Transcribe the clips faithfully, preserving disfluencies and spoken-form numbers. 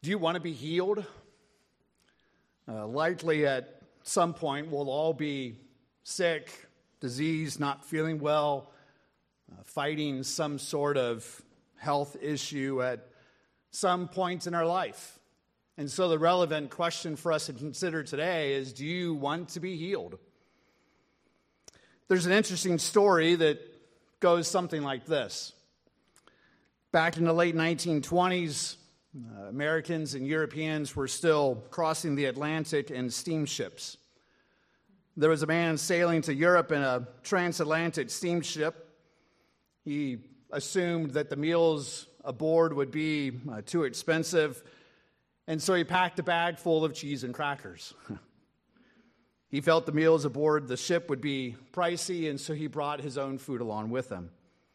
Do you want to be healed? Uh, likely at some point we'll all be sick, diseased, not feeling well, uh, fighting some sort of health issue at some point in our life. And so the relevant question for us to consider today is, do you want to be healed? There's an interesting story that goes something like this. Back in the late nineteen twenties, uh, Americans and Europeans were still crossing the Atlantic in steamships. There was a man sailing to Europe in a transatlantic steamship. He assumed that the meals aboard would be uh, too expensive, and so he packed a bag full of cheese and crackers. He felt the meals aboard the ship would be pricey, and so he brought his own food along with him.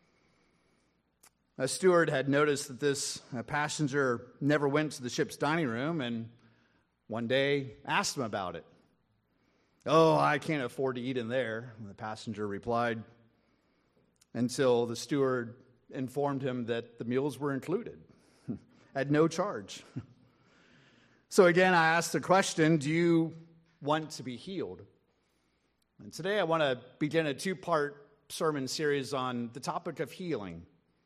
A steward had noticed that this uh, passenger never went to the ship's dining room, and one day asked him about it. "Oh, I can't afford to eat in there," the passenger replied, until the steward informed him that the meals were included at no charge. So again, I asked the question, do you want to be healed? And today I want to begin a two-part sermon series on the topic of healing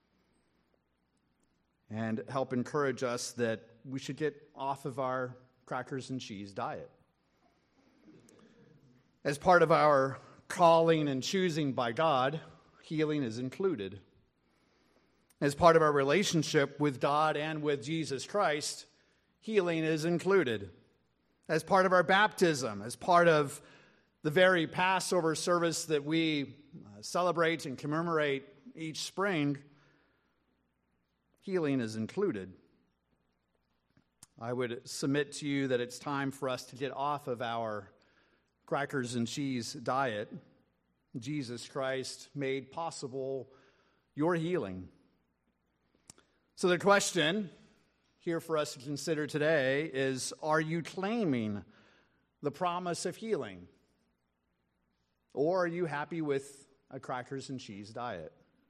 and help encourage us that we should get off of our crackers and cheese diet. As part of our calling and choosing by God, healing is included. As part of our relationship with God and with Jesus Christ, healing is included. As part of our baptism, as part of the very Passover service that we celebrate and commemorate each spring, healing is included. I would submit to you that it's time for us to get off of our crackers and cheese diet. Jesus Christ made possible your healing. So the question here for us to consider today is, are you claiming the promise of healing? Or are you happy with a crackers and cheese diet?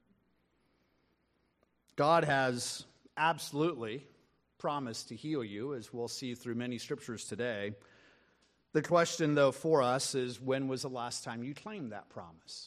God has absolutely promised to heal you, as we'll see through many scriptures today. The question, though, for us is, when was the last time you claimed that promise?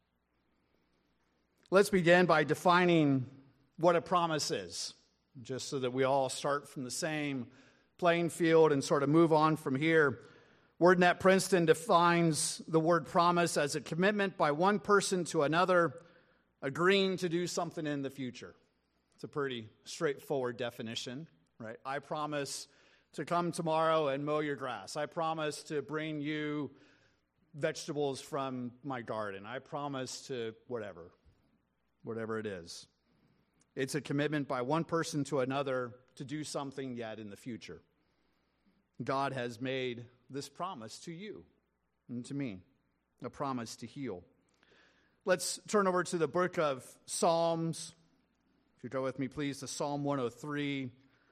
Let's begin by defining what a promise is, just so that we all start from the same playing field and sort of move on from here. WordNet Princeton defines the word promise as a commitment by one person to another, agreeing to do something in the future. It's a pretty straightforward definition, right? I promise to come tomorrow and mow your grass. I promise to bring you vegetables from my garden. I promise to whatever, whatever it is. It's a commitment by one person to another to do something yet in the future. God has made this promise to you and to me, a promise to heal. Let's turn over to the book of Psalms. If you go with me, please, to Psalm one oh three.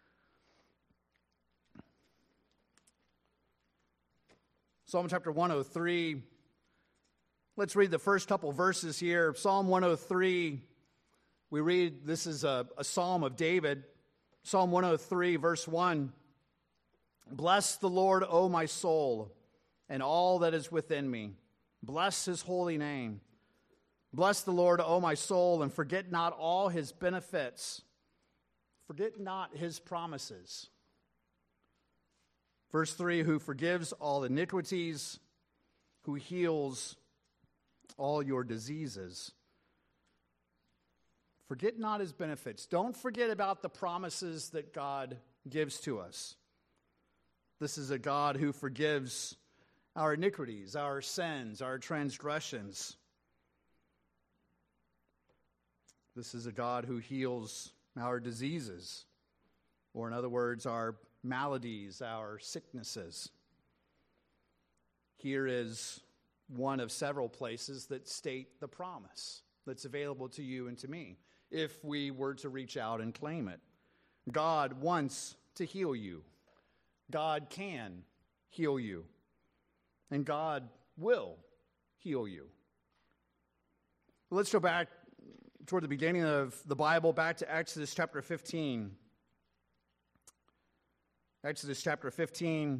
Psalm chapter one oh three. Let's read the first couple verses here. Psalm one oh three, we read, this is a, a psalm of David. Psalm one oh three, verse one. Bless the Lord, O my soul, and all that is within me. Bless his holy name. Bless the Lord, O my soul, and forget not all his benefits. Forget not his promises. Verse three, who forgives all iniquities, who heals all your diseases. Forget not his benefits. Don't forget about the promises that God gives to us. This is a God who forgives our iniquities, our sins, our transgressions. This is a God who heals our diseases, or in other words, our maladies, our sicknesses. Here is one of several places that state the promise that's available to you and to me, if we were to reach out and claim it. God wants to heal you. God can heal you. And God will heal you. Let's go back toward the beginning of the Bible, back to Exodus chapter fifteen. Exodus chapter fifteen.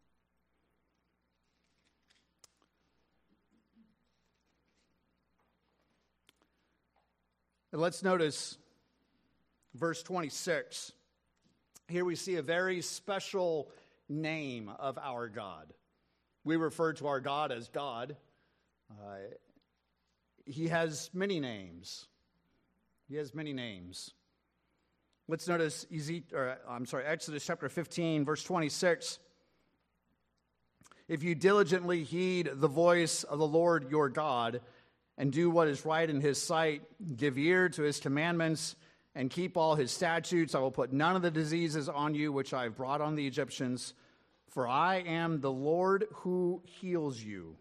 And let's notice verse twenty-six. Here we see a very special name of our God. We refer to our God as God. Uh, he has many names. He has many names. Let's notice, or, I'm sorry, Exodus chapter fifteen, verse twenty-six. If you diligently heed the voice of the Lord your God and do what is right in his sight, give ear to his commandments, and keep all his statutes, I will put none of the diseases on you which I have brought on the Egyptians, for I am the Lord who heals you.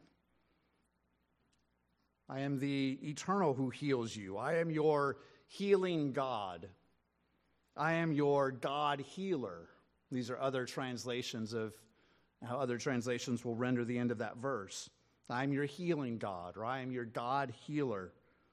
I am the eternal who heals you. I am your healing God. I am your God healer. These are other translations of how other translations will render the end of that verse. I am your healing God, or I am your God healer.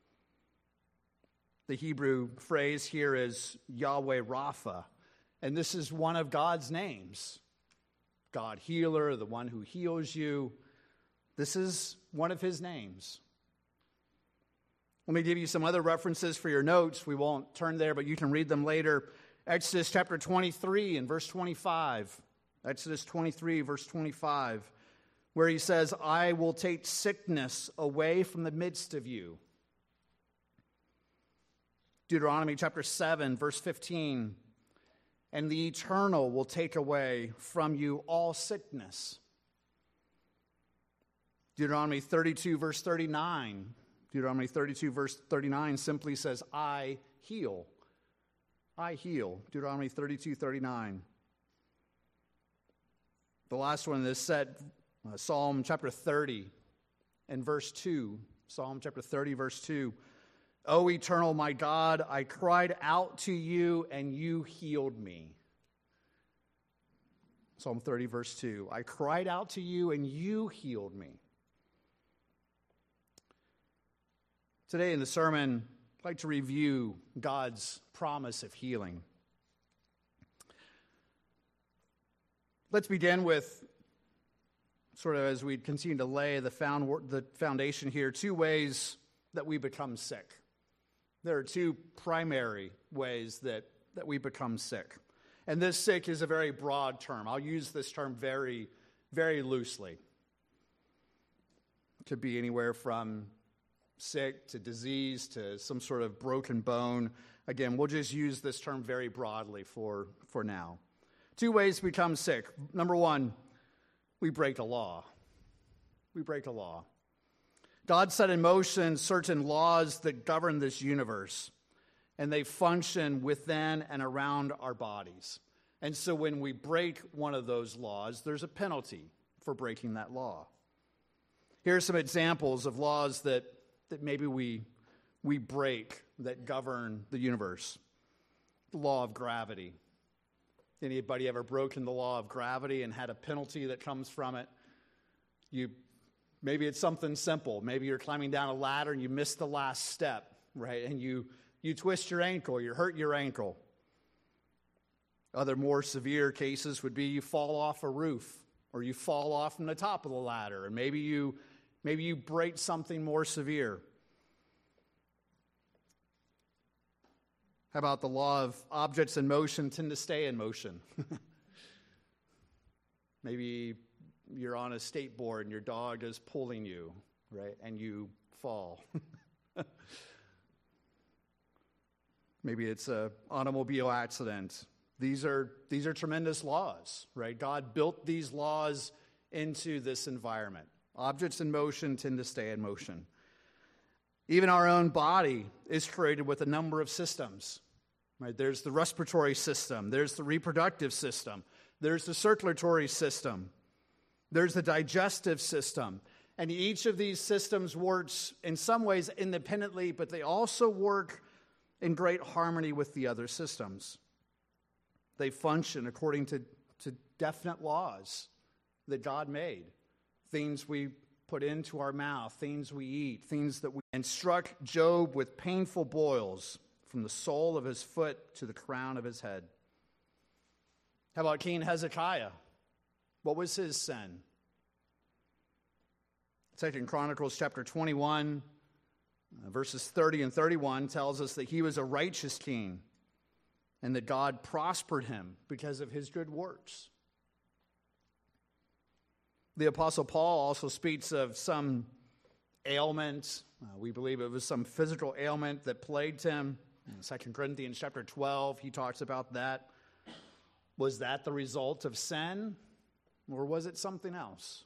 The Hebrew phrase here is Yahweh Rapha, and this is one of God's names. God healer, the one who heals you. This is one of his names. Let me give you some other references for your notes. We won't turn there, but you can read them later. Exodus chapter twenty-three and verse twenty-five. Exodus twenty-three, verse twenty-five, where he says, I will take sickness away from the midst of you. Deuteronomy chapter seven, verse fifteen, and the Eternal will take away from you all sickness. Deuteronomy thirty-two, verse thirty-nine. Deuteronomy thirty-two, verse thirty-nine simply says, I heal. I heal. Deuteronomy thirty-two, thirty-nine. The last one in this set, uh, Psalm chapter thirty and verse two. Psalm chapter thirty, verse two. O eternal my God, I cried out to you and you healed me. Psalm thirty, verse two. I cried out to you and you healed me. Today in the sermon, I'd like to review God's promise of healing. Let's begin with, sort of as we continue to lay the, found, the foundation here, two ways that we become sick. There are two primary ways that, that we become sick. And this sick is a very broad term. I'll use this term very, very loosely. It could be anywhere from sick to disease to some sort of broken bone. Again, we'll just use this term very broadly for, for now. Two ways we become sick. Number one, we break a law. We break a law. God set in motion certain laws that govern this universe, and they function within and around our bodies. And so when we break one of those laws, there's a penalty for breaking that law. Here are some examples of laws that, that maybe we, we break that govern the universe. The law of gravity. Anybody ever broken the law of gravity and had a penalty that comes from it? You, maybe it's something simple. Maybe you're climbing down a ladder and you miss the last step, right? And you, you twist your ankle, you hurt your ankle. Other more severe cases would be you fall off a roof or you fall off from the top of the ladder, and maybe you, maybe you break something more severe. How about the law of objects in motion tend to stay in motion? Maybe you're on a skateboard and your dog is pulling you, right? And you fall. Maybe it's an automobile accident. These are, these are tremendous laws, right? God built these laws into this environment. Objects in motion tend to stay in motion. Even our own body is created with a number of systems. Right? There's the respiratory system. There's the reproductive system. There's the circulatory system. There's the digestive system. And each of these systems works in some ways independently, but they also work in great harmony with the other systems. They function according to, to definite laws that God made. Things we put into our mouth, things we eat, things that we... And struck Job with painful boils from the sole of his foot to the crown of his head. How about King Hezekiah? What was his sin? Second Chronicles chapter twenty-one, uh, verses thirty and thirty-one tells us that he was a righteous king and that God prospered him because of his good works. The Apostle Paul also speaks of some ailment. Uh, we believe it was some physical ailment that plagued him. In Second Corinthians chapter twelve, he talks about that. Was that the result of sin, or was it something else?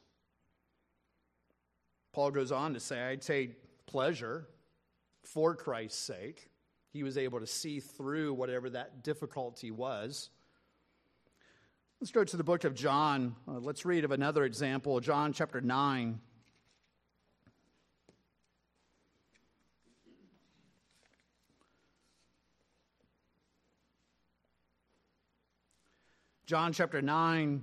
Paul goes on to say, I take pleasure for Christ's sake. He was able to see through whatever that difficulty was. Let's go to the book of John. Uh, let's read of another example, John chapter nine. John chapter nine.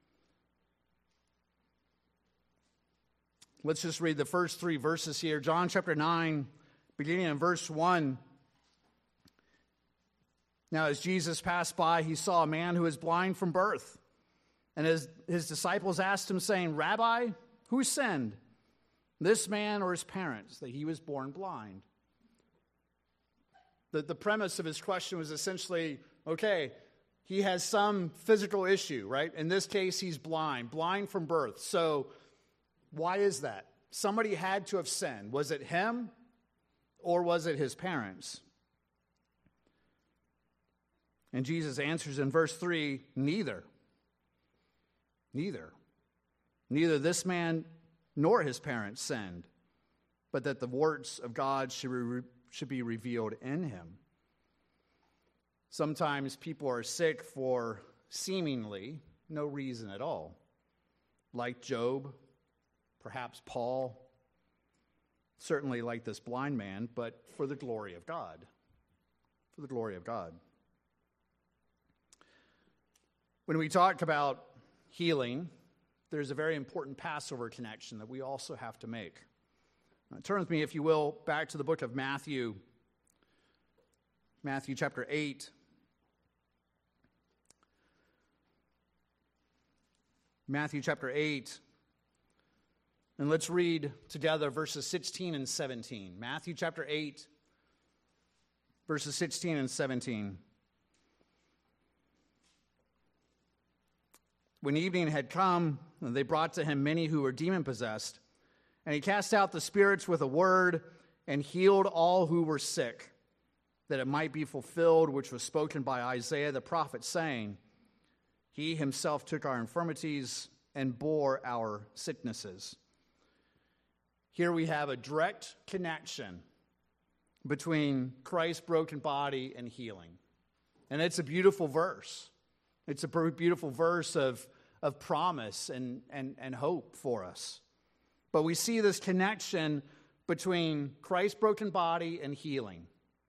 Let's just read the first three verses here. John chapter nine, beginning in verse one. Now, as Jesus passed by, he saw a man who was blind from birth. And his, his disciples asked him, saying, Rabbi, who sinned, this man or his parents, that he was born blind? The, the premise of his question was essentially, okay, he has some physical issue, right? In this case, he's blind, blind from birth. So why is that? Somebody had to have sinned. Was it him or was it his parents? And Jesus answers in verse three, neither. Neither. Neither this man nor his parents sinned, but that the works of God should, re- should be revealed in him. Sometimes people are sick for seemingly no reason at all, like Job, perhaps Paul, certainly like this blind man, but for the glory of God. For the glory of God. When we talk about healing, there's a very important Passover connection that we also have to make. Now, turn with me, if you will, back to the book of Matthew, Matthew chapter eight. Matthew chapter eight. And let's read together verses sixteen and seventeen. Matthew chapter eight, verses sixteen and seventeen. When evening had come, they brought to him many who were demon-possessed, and he cast out the spirits with a word and healed all who were sick, that it might be fulfilled which was spoken by Isaiah the prophet, saying, He himself took our infirmities and bore our sicknesses. Here we have a direct connection between Christ's broken body and healing. And it's a beautiful verse. It's a beautiful verse of, of promise and, and, and hope for us. But we see this connection between Christ's broken body and healing.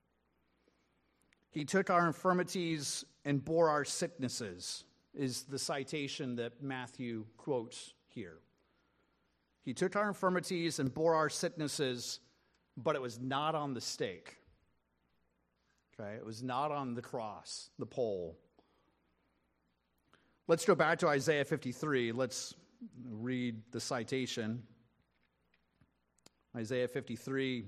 He took our infirmities and bore our sicknesses, is the citation that Matthew quotes here. He took our infirmities and bore our sicknesses, but it was not on the stake. Okay, it was not on the cross, the pole. Let's go back to Isaiah fifty-three. Let's read the citation. Isaiah fifty-three.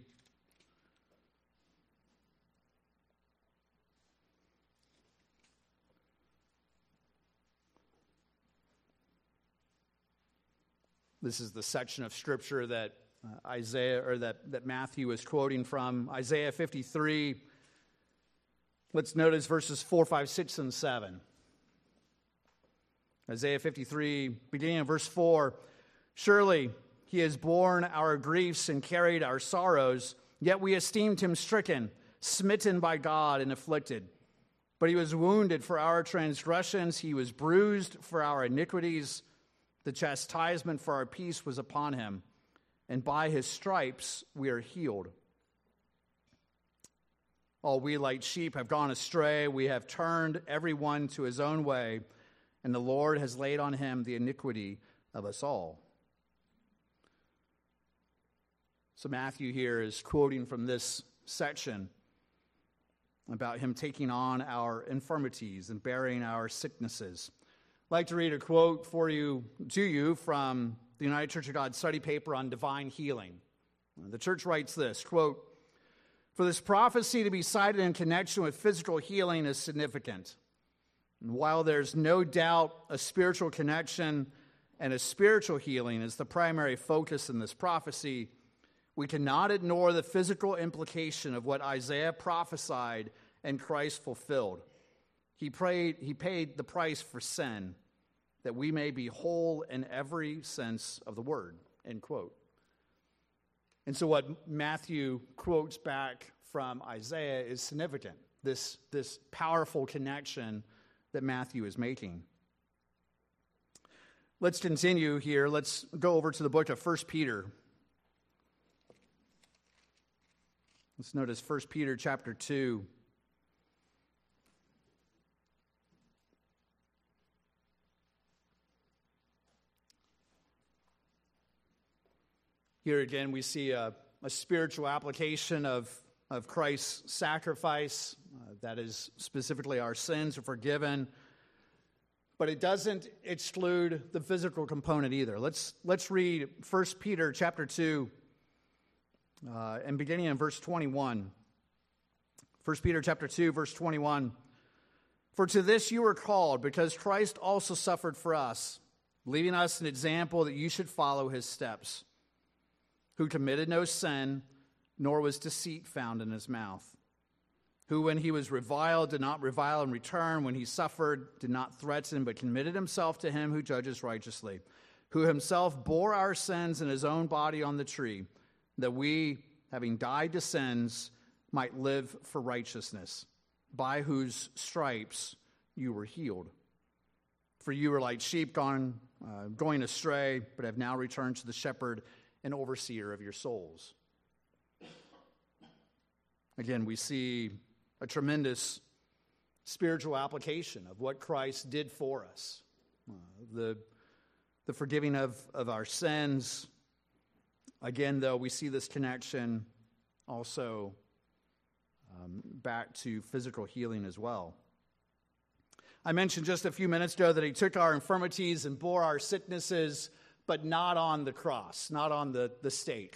This is the section of Scripture that uh, Isaiah or that, that Matthew is quoting from. Isaiah fifty-three. Let's notice verses four, five, six, and seven. Isaiah fifty-three, beginning in verse four. Surely he has borne our griefs and carried our sorrows, yet we esteemed him stricken, smitten by God, and afflicted. But he was wounded for our transgressions, he was bruised for our iniquities. The chastisement for our peace was upon him, and by his stripes we are healed. All we like sheep have gone astray. We have turned every one to his own way, and the Lord has laid on him the iniquity of us all. So Matthew here is quoting from this section. about him taking on our infirmities and bearing our sicknesses. I'd like to read a quote for you, to you from the United Church of God study paper on divine healing. The church writes this, quote, "For this prophecy to be cited in connection with physical healing is significant. And while there's no doubt a spiritual connection and a spiritual healing is the primary focus in this prophecy, we cannot ignore the physical implication of what Isaiah prophesied and Christ fulfilled. He prayed, he paid the price for sin, that we may be whole in every sense of the word," end quote. And so what Matthew quotes back from Isaiah is significant, this, this powerful connection that Matthew is making. Let's continue here. Let's go over to the book of First Peter. Let's notice First Peter chapter two. Here again, we see a, a spiritual application of, of Christ's sacrifice. Uh, that is, specifically, our sins are forgiven. But it doesn't exclude the physical component either. Let's, let's read First Peter chapter two, uh, and beginning in verse twenty-one. First Peter chapter two, verse twenty-one. "For to this you were called, because Christ also suffered for us, leaving us an example that you should follow his steps, who committed no sin, nor was deceit found in his mouth, who when he was reviled did not revile in return, when he suffered did not threaten, but committed himself to him who judges righteously, who himself bore our sins in his own body on the tree, that we, having died to sins, might live for righteousness, by whose stripes you were healed. For you were like sheep gone, uh, going astray, but have now returned to the shepherd and overseer of your souls." Again, we see a tremendous spiritual application of what Christ did for us. Uh, the, the forgiving of, of our sins. Again, though, we see this connection also um, back to physical healing as well. I mentioned just a few minutes ago that he took our infirmities and bore our sicknesses, but not on the cross, not on the, the stake.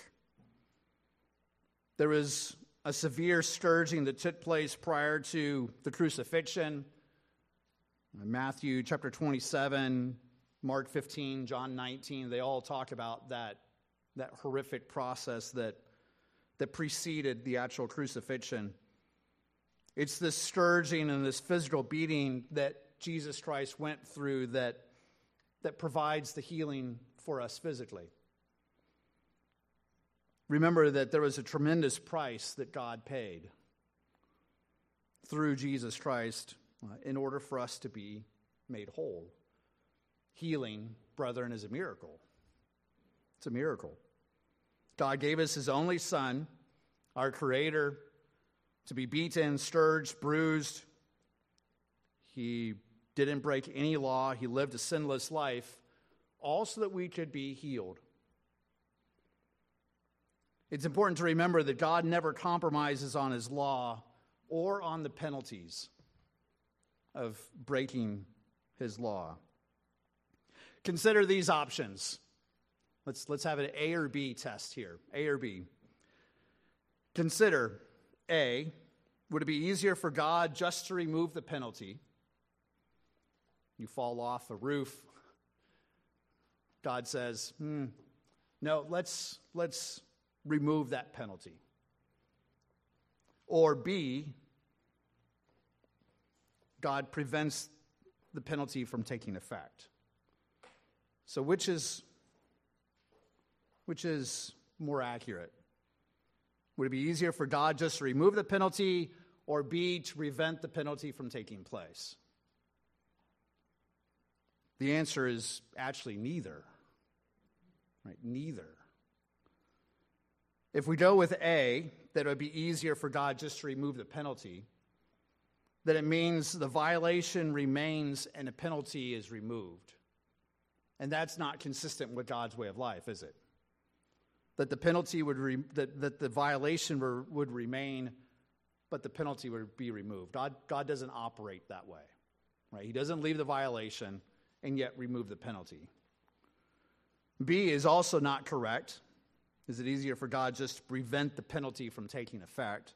There was a severe scourging that took place prior to the crucifixion. Matthew chapter twenty-seven, Mark fifteen, John nineteen, they all talk about that, that horrific process that, that preceded the actual crucifixion. It's this scourging and this physical beating that Jesus Christ went through that, that provides the healing for us physically. Remember that there was a tremendous price that God paid through Jesus Christ uh, in order for us to be made whole. Healing, brethren, is a miracle. It's a miracle. God gave us his only Son, our Creator, to be beaten, scourged, bruised. He didn't break any law. He lived a sinless life, all so that we could be healed. It's important to remember that God never compromises on his law or on the penalties of breaking his law. Consider these options. Let's, let's have an A or B test here. A or B. Consider, A, would it be easier for God just to remove the penalty? You fall off a roof. God says, hmm, no, let's, let's remove that penalty. Or B, God prevents the penalty from taking effect. So which is which is more accurate? Would it be easier for God just to remove the penalty, or B, to prevent the penalty from taking place? The answer is actually neither. Right? Neither. If we go with A, that it would be easier for God just to remove the penalty, then it means the violation remains and the penalty is removed. And that's not consistent with God's way of life, is it? That the penalty would, re, that, that the violation were, would remain, but but the penalty would be removed. God, God doesn't operate that way. Right? He doesn't leave the violation and yet remove the penalty. B is also not correct. Is it easier for God just to prevent the penalty from taking effect?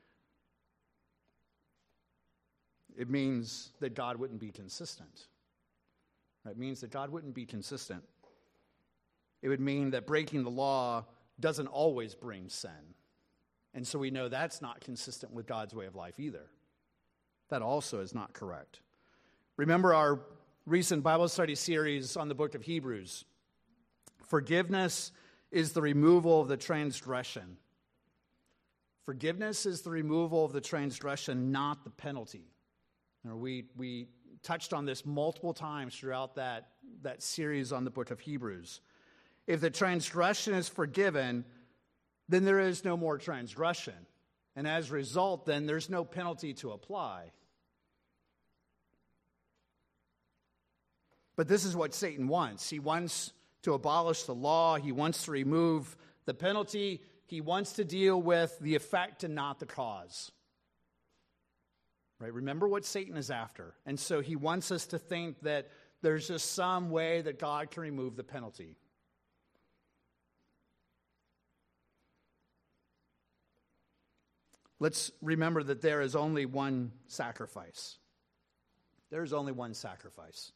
It means that God wouldn't be consistent. It means that God wouldn't be consistent. It would mean that breaking the law doesn't always bring sin. And so we know that's not consistent with God's way of life either. That also is not correct. Remember our recent Bible study series on the book of Hebrews. Forgiveness is the removal of the transgression. Forgiveness is the removal of the transgression, not the penalty. You know, we, we touched on this multiple times throughout that, that series on the book of Hebrews. If the transgression is forgiven, then there is no more transgression. And as a result, then there's no penalty to apply. But this is what Satan wants. He wants to abolish the law. He wants to remove the penalty. He wants to deal with the effect and not the cause. Right? Remember what Satan is after. And so he wants us to think that there's just some way that God can remove the penalty. Let's remember that there is only one sacrifice. There is only one sacrifice.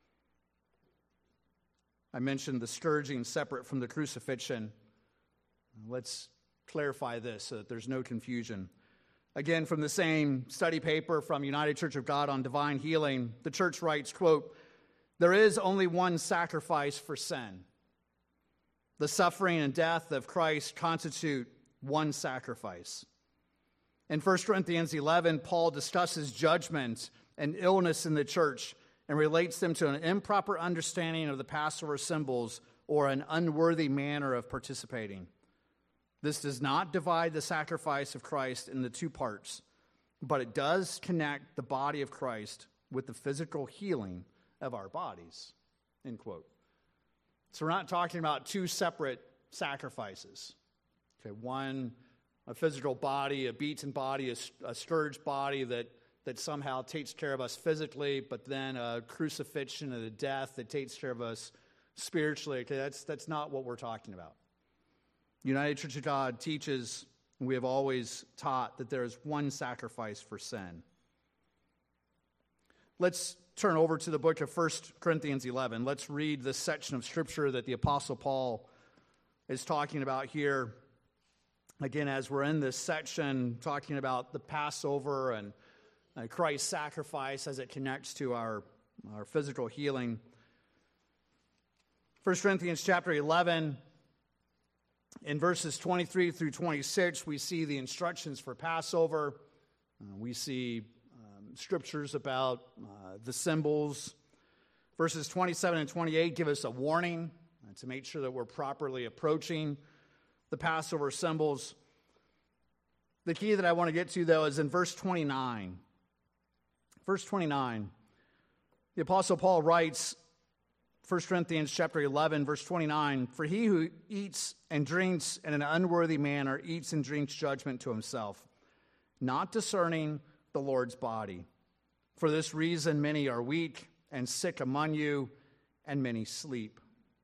I mentioned the scourging separate from the crucifixion. Let's clarify this so that there's no confusion. Again, from the same study paper from United Church of God on divine healing, the church writes, quote, "There is only one sacrifice for sin. The suffering and death of Christ constitute one sacrifice." In First Corinthians eleven, Paul discusses judgment and illness in the church and relates them to an improper understanding of the Passover symbols or an unworthy manner of participating. This does not divide the sacrifice of Christ into two parts, but it does connect the body of Christ with the physical healing of our bodies, end quote. So we're not talking about two separate sacrifices. Okay, one, a physical body, a beaten body, a, a scourged body that, that somehow takes care of us physically, but then a crucifixion and a death that takes care of us spiritually. Okay, that's, that's not what we're talking about. United Church of God teaches, and we have always taught, that there is one sacrifice for sin. Let's turn over to the book of First Corinthians eleven. Let's read this section of Scripture that the Apostle Paul is talking about here. Again, as we're in this section talking about the Passover and uh, Christ's sacrifice as it connects to our, our physical healing. First Corinthians chapter eleven, in verses twenty-three through twenty-six, we see the instructions for Passover. Uh, we see um, scriptures about uh, the symbols. Verses twenty-seven and twenty-eight give us a warning uh, to make sure that we're properly approaching the Passover symbols. The key that I want to get to, though, is in verse twenty-nine. Verse twenty-nine, the Apostle Paul writes, First Corinthians chapter eleven, verse twenty-nine, "For he who eats and drinks in an unworthy manner eats and drinks judgment to himself, not discerning the Lord's body. For this reason many are weak and sick among you, and many sleep."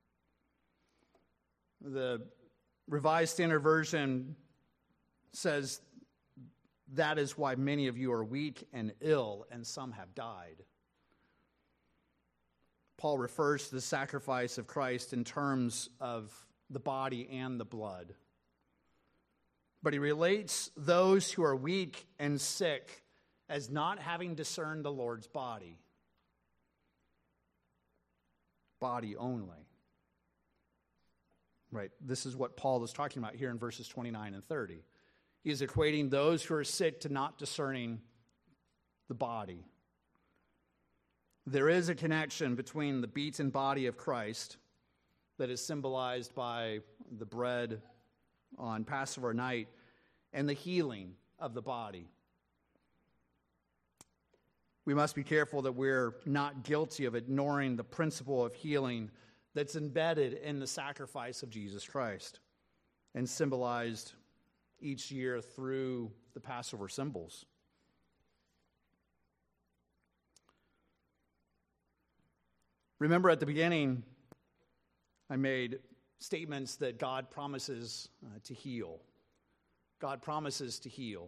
The Revised Standard Version says, "That is why many of you are weak and ill, and some have died." Paul refers to the sacrifice of Christ in terms of the body and the blood. But he relates those who are weak and sick as not having discerned the Lord's body. Body only. Right, this is what Paul is talking about here in verses twenty-nine and thirty. He is equating those who are sick to not discerning the body. There is a connection between the beaten body of Christ that is symbolized by the bread on Passover night and the healing of the body. We must be careful that we're not guilty of ignoring the principle of healing that's embedded in the sacrifice of Jesus Christ and symbolized each year through the Passover symbols. Remember at the beginning, I made statements that God promises uh, to heal. God promises to heal.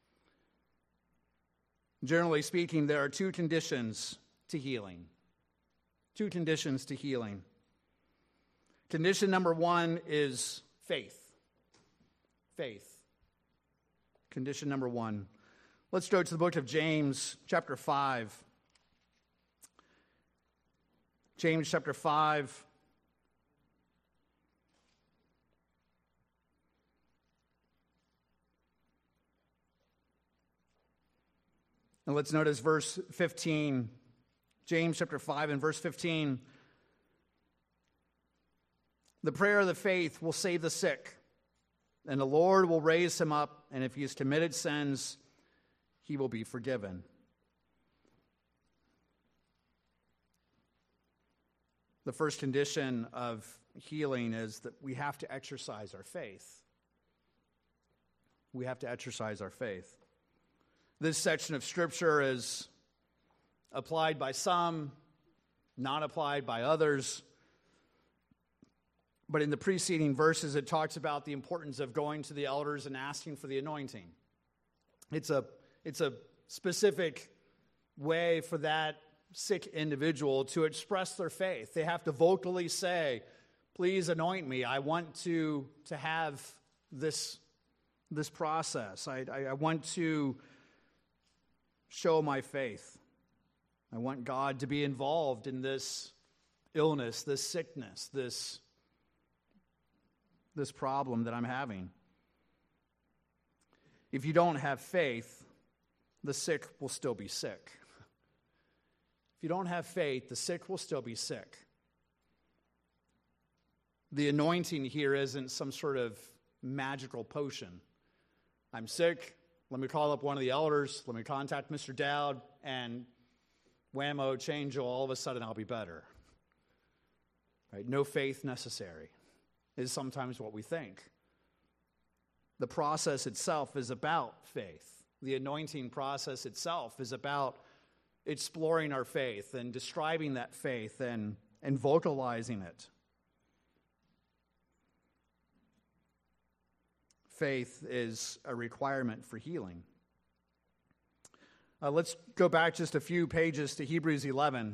Generally speaking, there are two conditions to healing. Two conditions to healing. Condition number one is faith. Faith. Condition number one. Let's go to the book of James, chapter five. James, chapter five. And let's notice verse fifteen. James chapter five and verse fifteen. The prayer of the faith will save the sick, and the Lord will raise him up, and if he has committed sins, he will be forgiven. The first condition of healing is that we have to exercise our faith. We have to exercise our faith. This section of Scripture is applied by some, not applied by others. But in the preceding verses, it talks about the importance of going to the elders and asking for the anointing. It's a, it's a specific way for that sick individual to express their faith. They have to vocally say, please anoint me. I want to, to have this, this process. I, I, I want to show my faith. I want God to be involved in this illness, this sickness, this, this problem that I'm having. If you don't have faith, the sick will still be sick. If you don't have faith, the sick will still be sick. The anointing here isn't some sort of magical potion. I'm sick. Let me call up one of the elders. Let me contact Mister Dowd, and whammo, change, all of a sudden I'll be better. Right? No faith necessary is sometimes what we think. The process itself is about faith. The anointing process itself is about exploring our faith and describing that faith and, and vocalizing it. Faith is a requirement for healing. Uh, let's go back just a few pages to Hebrews eleven.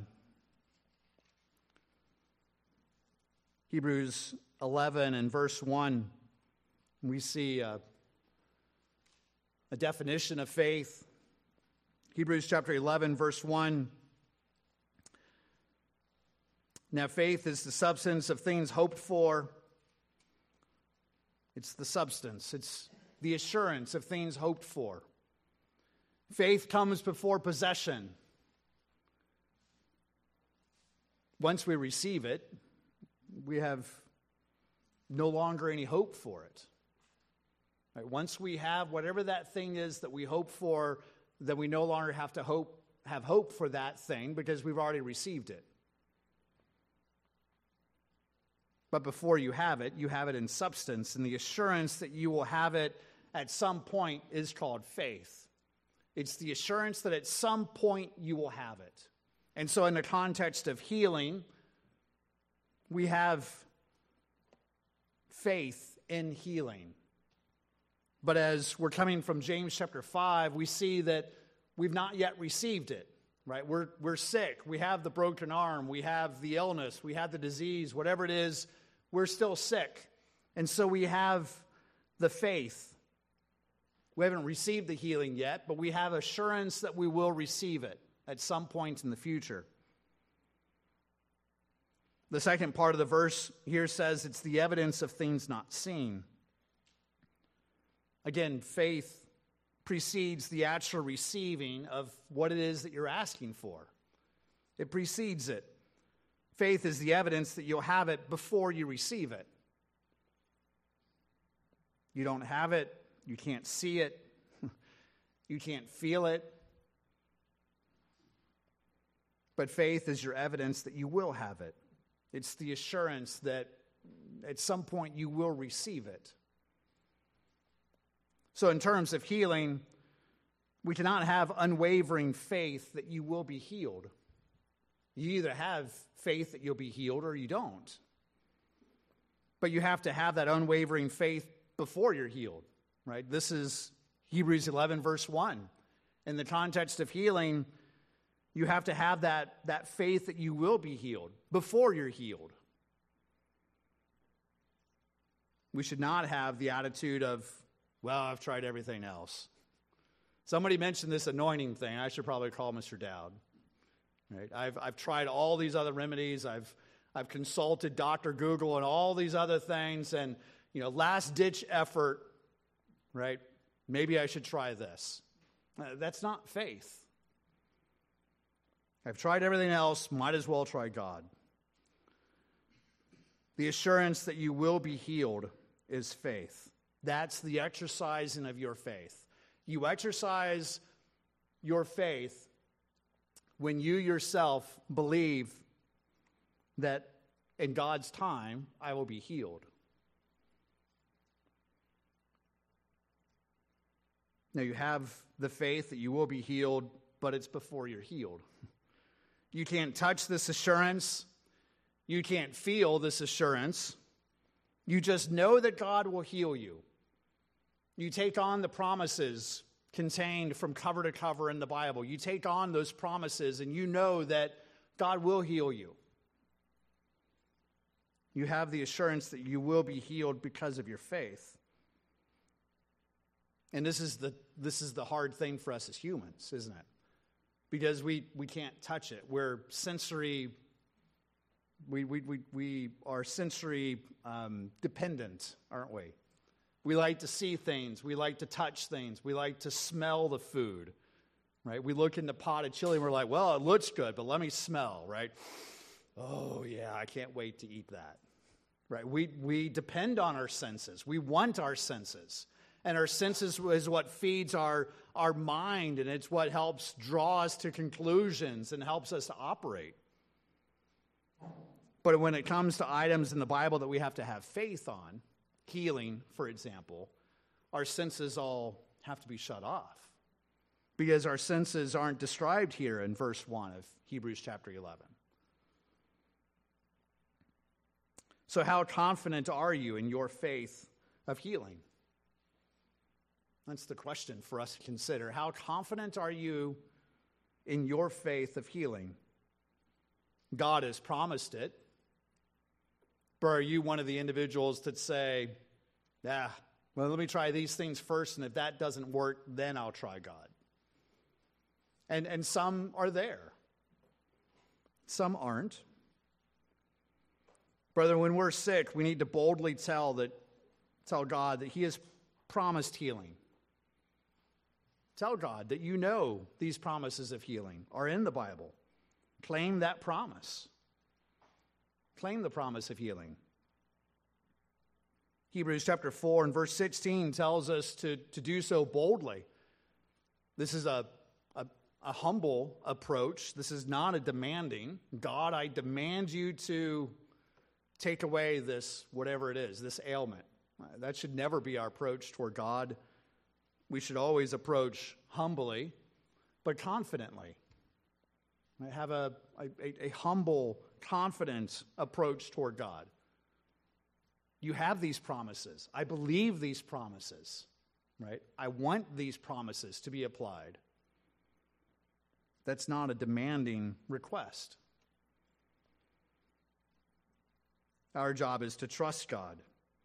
Hebrews eleven and verse one, we see a, a definition of faith. Hebrews chapter eleven, verse one. Now faith is the substance of things hoped for. It's the substance. It's the assurance of things hoped for. Faith comes before possession. Once we receive it, we have no longer any hope for it. Right? Once we have whatever that thing is that we hope for, then we no longer have to hope, have hope for that thing because we've already received it. But before you have it, you have it in substance, and the assurance that you will have it at some point is called faith. It's the assurance that at some point you will have it. And so in the context of healing, we have faith in healing. But as we're coming from James chapter five, we see that we've not yet received it, right? We're, we're sick. We have the broken arm. We have the illness. We have the disease. Whatever it is, we're still sick. And so we have the faith. We haven't received the healing yet, but we have assurance that we will receive it at some point in the future. The second part of the verse here says it's the evidence of things not seen. Again, faith precedes the actual receiving of what it is that you're asking for. It precedes it. Faith is the evidence that you'll have it before you receive it. You don't have it, you can't see it, you can't feel it. But faith is your evidence that you will have it. It's the assurance that at some point you will receive it. So in terms of healing, we cannot have unwavering faith that you will be healed. You either have faith that you'll be healed or you don't. But you have to have that unwavering faith before you're healed, right? This is Hebrews eleven, verse one. In the context of healing, you have to have that, that faith that you will be healed before you're healed. We should not have the attitude of, well, I've tried everything else. Somebody mentioned this anointing thing. I should probably call Mister Dowd. Right? I've, I've tried all these other remedies. I've, I've consulted Doctor Google and all these other things. And, you know, last-ditch effort, right? Maybe I should try this. Uh, that's not faith. I've tried everything else. Might as well try God. The assurance that you will be healed is faith. That's the exercising of your faith. You exercise your faith when you yourself believe that in God's time, I will be healed. Now, you have the faith that you will be healed, but it's before you're healed. You can't touch this assurance. You can't feel this assurance. You just know that God will heal you. You take on the promises contained from cover to cover in the Bible. You take on those promises and you know that God will heal you. You have the assurance that you will be healed because of your faith. And this is the this is the hard thing for us as humans, isn't it? Because we, we can't touch it. We're sensory, we we we, we are sensory um, dependent, aren't we? We like to see things. We like to touch things. We like to smell the food, right? We look in the pot of chili and we're like, well, it looks good, but let me smell, right? Oh, yeah, I can't wait to eat that, right? We, we depend on our senses. We want our senses. And our senses is what feeds our, our mind, and it's what helps draw us to conclusions and helps us to operate. But when it comes to items in the Bible that we have to have faith on, healing, for example, our senses all have to be shut off because our senses aren't described here in verse one of Hebrews chapter eleven. So how confident are you in your faith of healing? That's the question for us to consider. How confident are you in your faith of healing? God has promised it. But are you one of the individuals that say, yeah, well, let me try these things first, and if that doesn't work, then I'll try God? And, and some are there. Some aren't. Brother, when we're sick, we need to boldly tell that, tell God that He has promised healing. Tell God that you know these promises of healing are in the Bible. Claim that promise. Claim the promise of healing. Hebrews chapter four and verse sixteen tells us to, to do so boldly. This is a, a, a humble approach. This is not a demanding. God, I demand you to take away this, whatever it is, this ailment. That should never be our approach toward God. We should always approach humbly, but confidently. Have a, a, a humble, confident approach toward God. You have these promises. I believe these promises, right? I want these promises to be applied. That's not a demanding request. Our job is to trust God.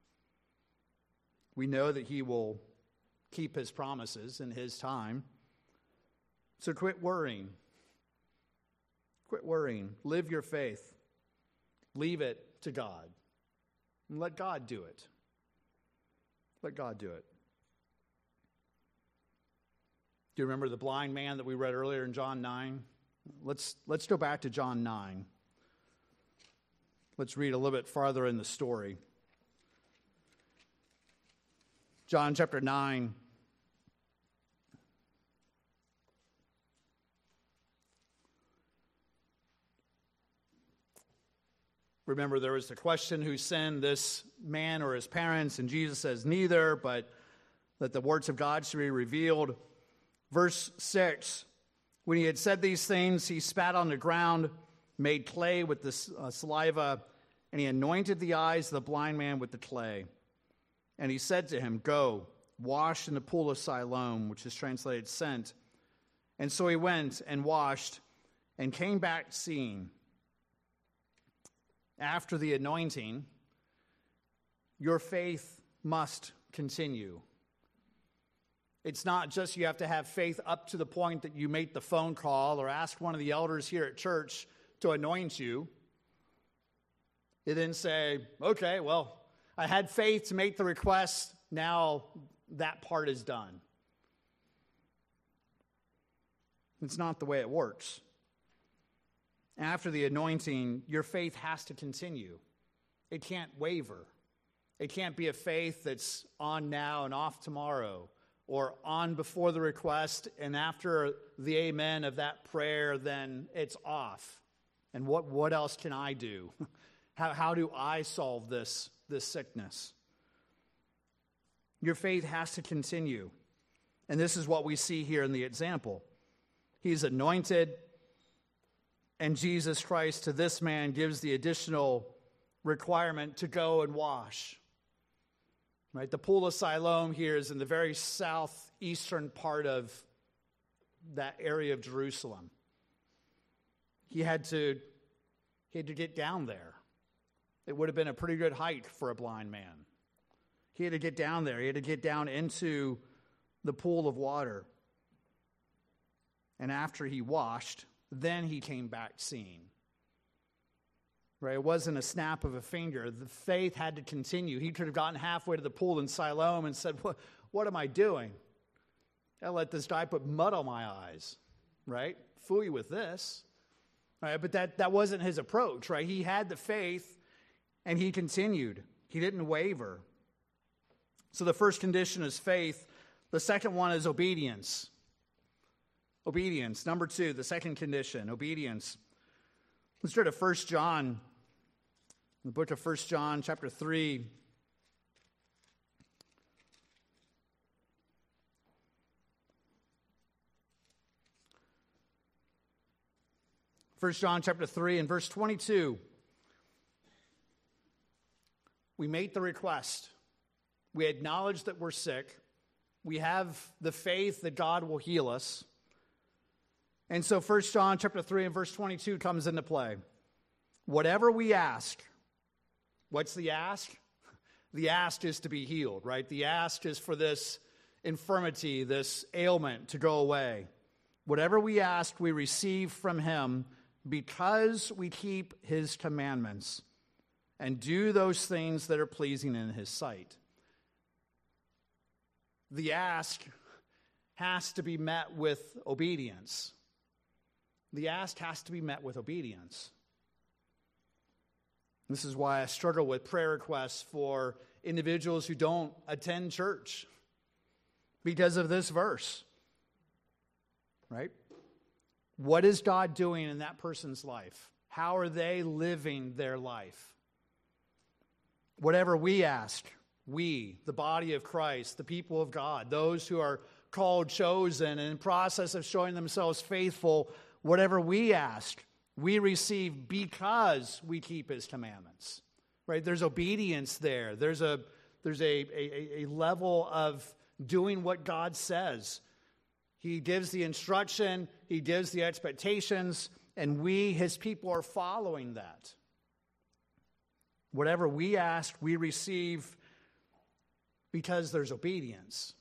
We know that He will keep His promises in His time. So quit worrying. Quit worrying. Live your faith. Leave it to God. And let God do it. Let God do it. Do you remember the blind man that we read earlier in John nine? Let's, let's go back to John nine. Let's read a little bit farther in the story. John chapter nine. Remember, there was the question, who sinned, this man or his parents? And Jesus says neither, but that the words of God should be revealed. Verse six, when he had said these things, he spat on the ground, made clay with the uh, saliva, and he anointed the eyes of the blind man with the clay. And he said to him, "Go, wash in the pool of Siloam," which is translated sent. And so he went and washed and came back seeing. After the anointing, your faith must continue. It's not just you have to have faith up to the point that you make the phone call or ask one of the elders here at church to anoint you. You then say, okay, well, I had faith to make the request. Now that part is done. It's not the way it works. After the anointing, your faith has to continue. It can't waver. It can't be a faith that's on now and off tomorrow, or on before the request, and after the amen of that prayer, then it's off. And what, what else can I do? How, how do I solve this, this sickness? Your faith has to continue. And this is what we see here in the example. He's anointed, and Jesus Christ to this man gives the additional requirement to go and wash. Right? The pool of Siloam here is in the very southeastern part of that area of Jerusalem. He had to, he had to get down there. It would have been a pretty good hike for a blind man. He had to get down there. He had to get down into the pool of water. And after he washed, then he came back seeing. Right? It wasn't a snap of a finger. The faith had to continue. He could have gotten halfway to the pool in Siloam and said, what, what am I doing? I let this guy put mud on my eyes, right? Fool you with this. Right? But that, that wasn't his approach, right? He had the faith and he continued. He didn't waver. So the first condition is faith. The second one is obedience. Obedience. Number two, the second condition, obedience. Let's turn to First John. The book of First John, chapter three. First John, chapter three, and verse twenty-two. We make the request. We acknowledge that we're sick. We have the faith that God will heal us. And so First John, chapter three, and verse twenty-two comes into play. Whatever we ask. What's the ask? The ask is to be healed, right? The ask is for this infirmity, this ailment to go away. Whatever we ask, we receive from him because we keep his commandments and do those things that are pleasing in his sight. The ask has to be met with obedience. The ask has to be met with obedience. This is why I struggle with prayer requests for individuals who don't attend church because of this verse. Right? What is God doing in that person's life? How are they living their life? Whatever we ask, we, the body of Christ, the people of God, those who are called, chosen, and in process of showing themselves faithful, whatever we ask, we receive because we keep his commandments. Right? There's obedience there. There's a there's a, a, a level of doing what God says. He gives the instruction, he gives the expectations, and we, his people, are following that. Whatever we ask, we receive because there's obedience.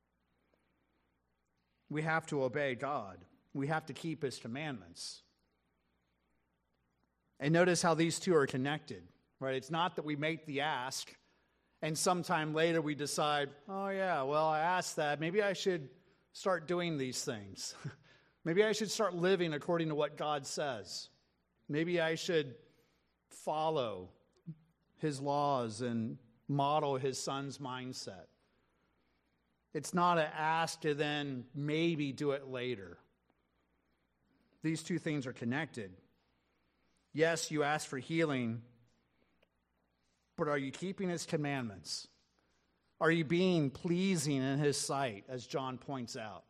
We have to obey God. We have to keep his commandments. And notice how these two are connected, right? It's not that we make the ask and sometime later we decide, oh yeah, well, I asked that. Maybe I should start doing these things. Maybe I should start living according to what God says. Maybe I should follow his laws and model his son's mindset. It's not an ask to then maybe do it later. These two things are connected. Yes, you ask for healing, but are you keeping his commandments? Are you being pleasing in his sight, as John points out?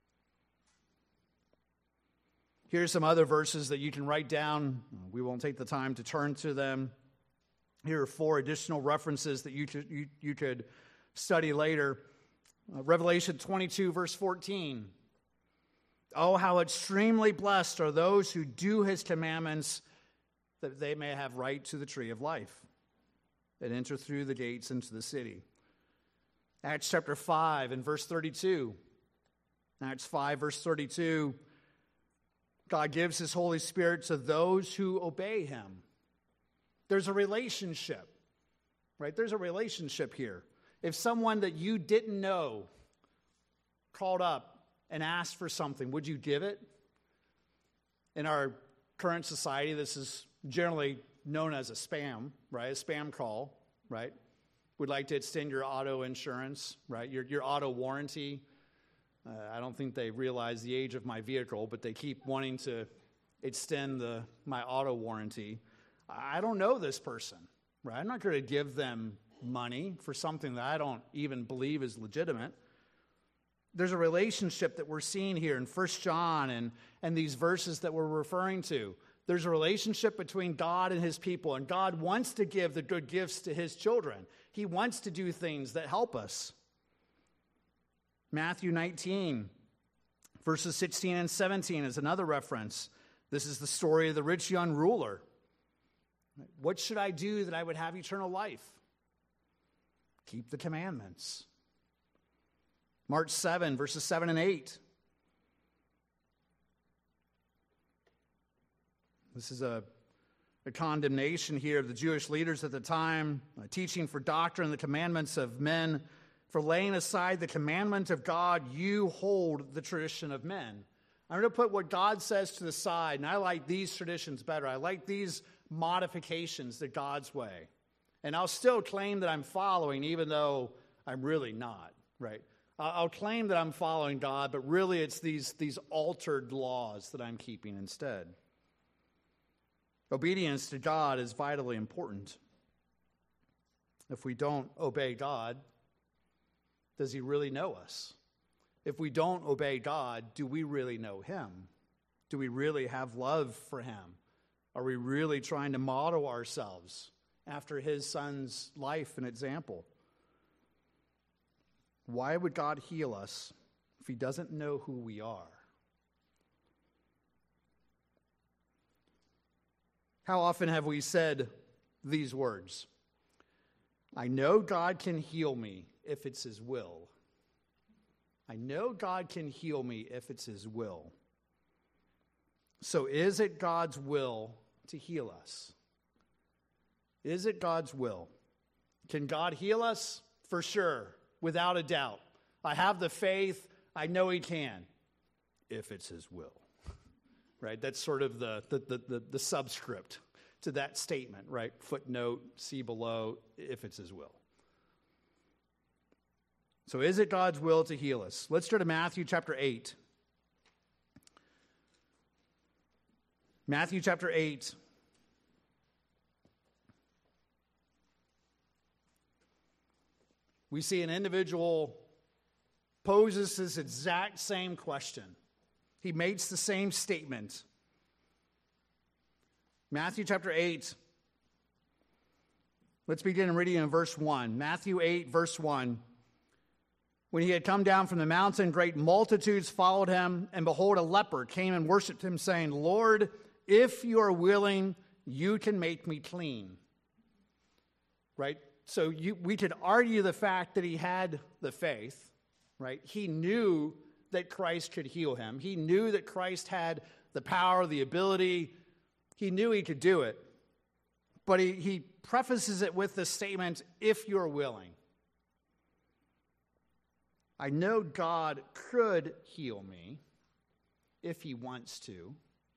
Here's some other verses that you can write down. We won't take the time to turn to them. Here are four additional references that you could, you, you could study later. Uh, Revelation twenty-two, verse fourteen. Oh, how extremely blessed are those who do his commandments, that they may have right to the tree of life and enter through the gates into the city. Acts chapter five and verse thirty-two. Acts five, verse thirty-two. God gives his Holy Spirit to those who obey him. There's a relationship, right? There's a relationship here. If someone that you didn't know called up and asked for something, would you give it? In our current society, this is generally known as a spam, right? A spam call, right? Would like to extend your auto insurance, right? Your, your auto warranty. Uh, I don't think they realize the age of my vehicle, but they keep wanting to extend the my auto warranty. I don't know this person, right? I'm not going to give them money for something that I don't even believe is legitimate. There's a relationship that we're seeing here in First John and, and these verses that we're referring to. There's a relationship between God and his people, and God wants to give the good gifts to his children. He wants to do things that help us. Matthew nineteen, verses sixteen and seventeen is another reference. This is the story of the rich young ruler. What should I do that I would have eternal life? Keep the commandments. Mark seven, verses seven and eight. This is a, a condemnation here of the Jewish leaders at the time, teaching for doctrine the commandments of men. For laying aside the commandment of God, you hold the tradition of men. I'm going to put what God says to the side, and I like these traditions better. I like these modifications to God's way. And I'll still claim that I'm following, even though I'm really not, right? I'll claim that I'm following God, but really it's these, these altered laws that I'm keeping instead. Obedience to God is vitally important. If we don't obey God, does he really know us? If we don't obey God, do we really know him? Do we really have love for him? Are we really trying to model ourselves after his son's life and example? Why would God heal us if he doesn't know who we are? How often have we said these words? I know God can heal me if it's his will. I know God can heal me if it's his will. So is it God's will to heal us? Is it God's will? Can God heal us? For sure, without a doubt. I have the faith. I know he can, if it's his will. Right? That's sort of the, the, the, the, the subscript to that statement, right? Footnote, see below, if it's his will. So is it God's will to heal us? Let's turn to Matthew chapter eight. Matthew chapter eight. We see an individual poses this exact same question. He makes the same statement. Matthew chapter eight. Let's begin reading in verse one. Matthew eight, verse one. When he had come down from the mountain, great multitudes followed him, and behold, a leper came and worshipped him, saying, Lord, if you are willing, you can make me clean. Right? So you, we could argue the fact that he had the faith, right? He knew that Christ could heal him. He knew that Christ had the power, the ability. He knew he could do it. But he, he prefaces it with the statement, if you're willing. I know God could heal me if he wants to.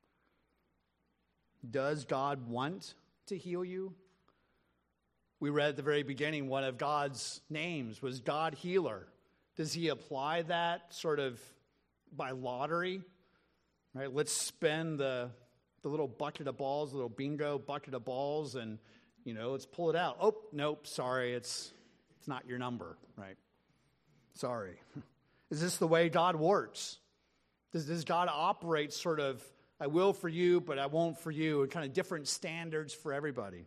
Does God want to heal you? We read at the very beginning, one of God's names was God Healer. Does he apply that sort of by lottery? Right? Let's spin the, the little bucket of balls, the little bingo bucket of balls, and, you know, let's pull it out. Oh, nope, sorry, it's, it's not your number, right? Sorry. Is this the way God works? Does, does God operate sort of, I will for you, but I won't for you, and kind of different standards for everybody?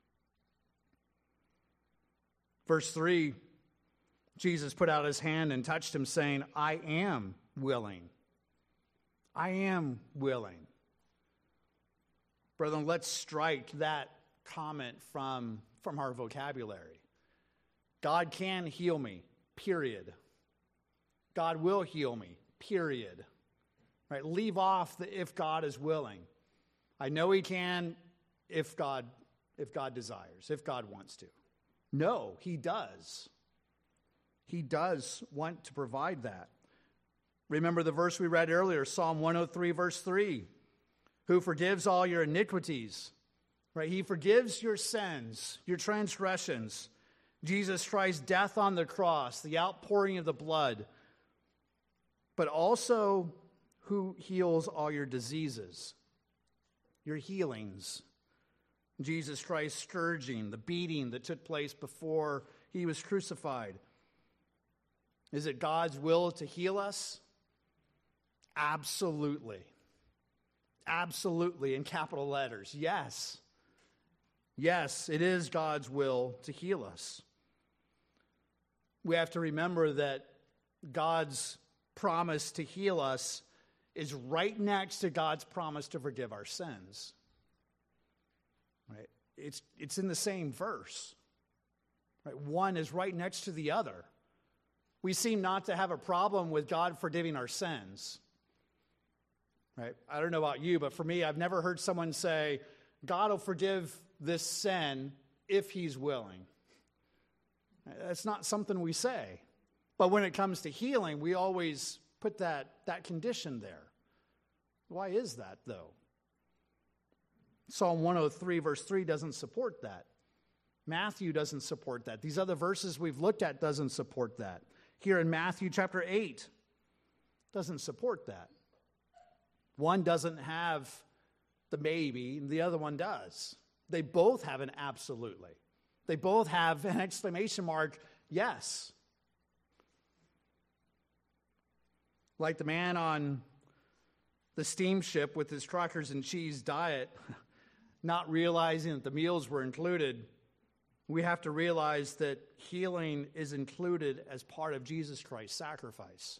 Verse three, Jesus put out his hand and touched him, saying, I am willing. I am willing. Brethren, let's strike that comment from, from our vocabulary. God can heal me, period. God will heal me, period. Right? Leave off the if God is willing. I know he can if God, if God desires, if God wants to. No, he does. He does want to provide that. Remember the verse we read earlier, Psalm one oh three, verse three. Who forgives all your iniquities. Right? He forgives your sins, your transgressions. Jesus Christ's death on the cross, the outpouring of the blood. But also who heals all your diseases, your healings. Jesus Christ's scourging, the beating that took place before he was crucified. Is it God's will to heal us? Absolutely. Absolutely, in capital letters. Yes. Yes, it is God's will to heal us. We have to remember that God's promise to heal us is right next to God's promise to forgive our sins. Right? It's, it's in the same verse. Right? One is right next to the other. We seem not to have a problem with God forgiving our sins. Right? I don't know about you, but for me, I've never heard someone say, God will forgive this sin if he's willing. That's not something we say. But when it comes to healing, we always put that, that condition there. Why is that, though? Psalm one oh three, verse three doesn't support that. Matthew doesn't support that. These other verses we've looked at doesn't support that. Here in Matthew chapter eight, doesn't support that. One doesn't have the maybe, and the other one does. They both have an absolutely. They both have an exclamation mark, yes. Like the man on the steamship with his crackers and cheese diet, not realizing that the meals were included, we have to realize that healing is included as part of Jesus Christ's sacrifice.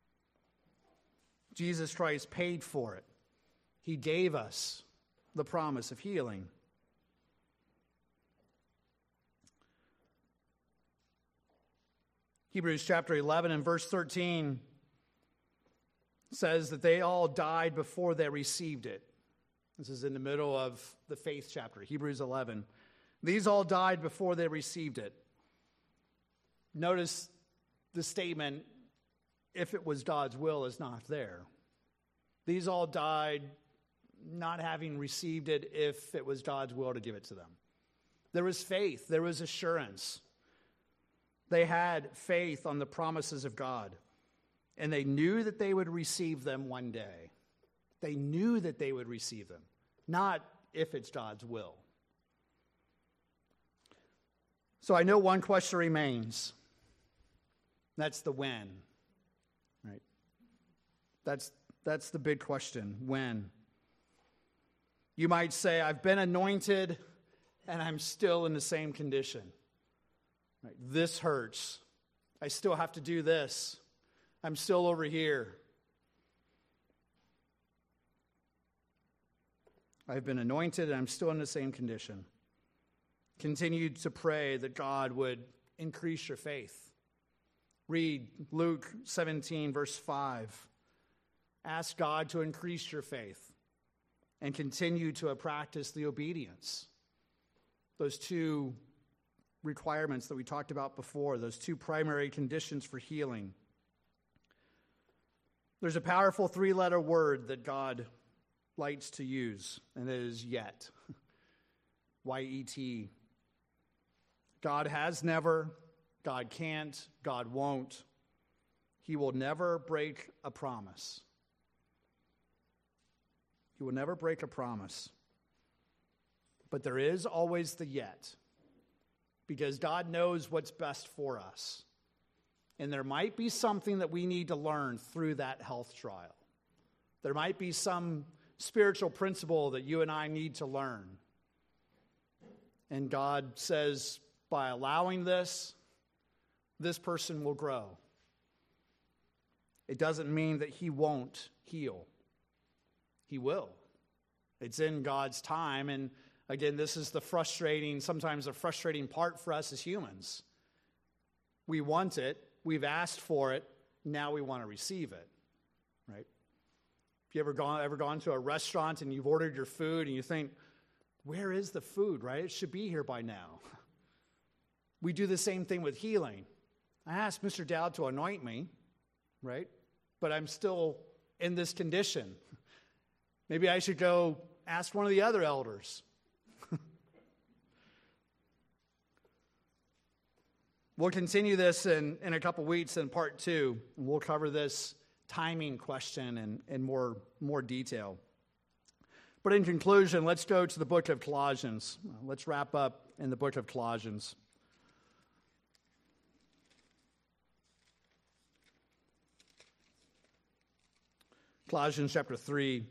Jesus Christ paid for it. He gave us the promise of healing. Hebrews chapter eleven and verse thirteen says that they all died before they received it. This is in the middle of the faith chapter, Hebrews eleven. These all died before they received it. Notice the statement, if it was God's will, is not there. These all died not having received it if it was God's will to give it to them. There was faith. There was assurance. They had faith on the promises of God. And they knew that they would receive them one day. They knew that they would receive them. Not if it's God's will. So I know one question remains. That's the when. Right? That's, that's the big question. When? You might say, I've been anointed and I'm still in the same condition. Right? This hurts. I still have to do this. I'm still over here. I've been anointed and I'm still in the same condition. Continue to pray that God would increase your faith. Read Luke seventeen, verse five. Ask God to increase your faith and continue to practice the obedience. Those two requirements that we talked about before, those two primary conditions for healing. There's a powerful three-letter word that God likes to use, and it is yet. Y E T. God has never, God can't, God won't. He will never break a promise. He will never break a promise. But there is always the yet. because God knows what's best for us. And there might be something that we need to learn through that health trial. There might be some spiritual principle that you and I need to learn. And God says, by allowing this, this person will grow. It doesn't mean that he won't heal. He will. It's in God's time. And again, this is the frustrating, sometimes the frustrating part for us as humans. We want it. We've asked for it. Now we want to receive it. Right? If you ever gone, ever gone to a restaurant and you've ordered your food and you think, where is the food, right? It should be here by now. We do the same thing with healing. I asked Mister Dowd to anoint me, right? But I'm still in this condition. Maybe I should go ask one of the other elders. We'll continue this in, in a couple weeks in part two. We'll cover this timing question in, in more, more detail. But in conclusion, let's go to the book of Colossians. Let's wrap up in the book of Colossians. Colossians chapter three.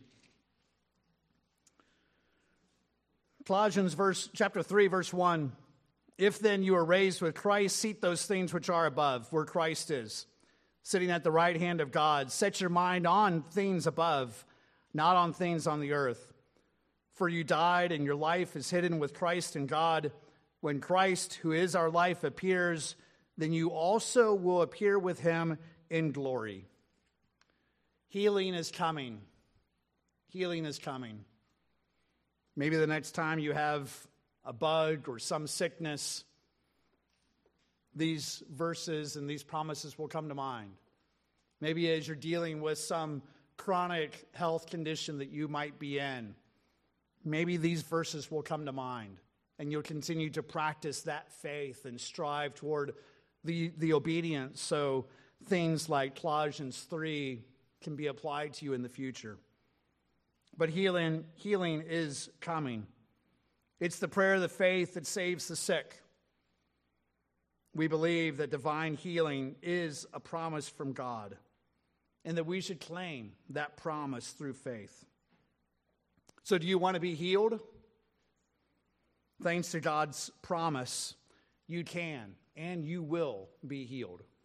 Colossians verse, chapter three, verse one. If then you are raised with Christ, seek those things which are above, where Christ is, sitting at the right hand of God. Set your mind on things above, not on things on the earth. For you died, and your life is hidden with Christ in God. When Christ, who is our life, appears, then you also will appear with him in glory. Healing is coming. Healing is coming. Maybe the next time you have a bug or some sickness, these verses and these promises will come to mind. Maybe as you're dealing with some chronic health condition that you might be in, maybe these verses will come to mind, and you'll continue to practice that faith and strive toward the, the obedience so things like Colossians three can be applied to you in the future. But healing, healing is coming. It's the prayer of the faith that saves the sick. We believe that divine healing is a promise from God, and that we should claim that promise through faith. So do you want to be healed? Thanks to God's promise, you can and you will be healed.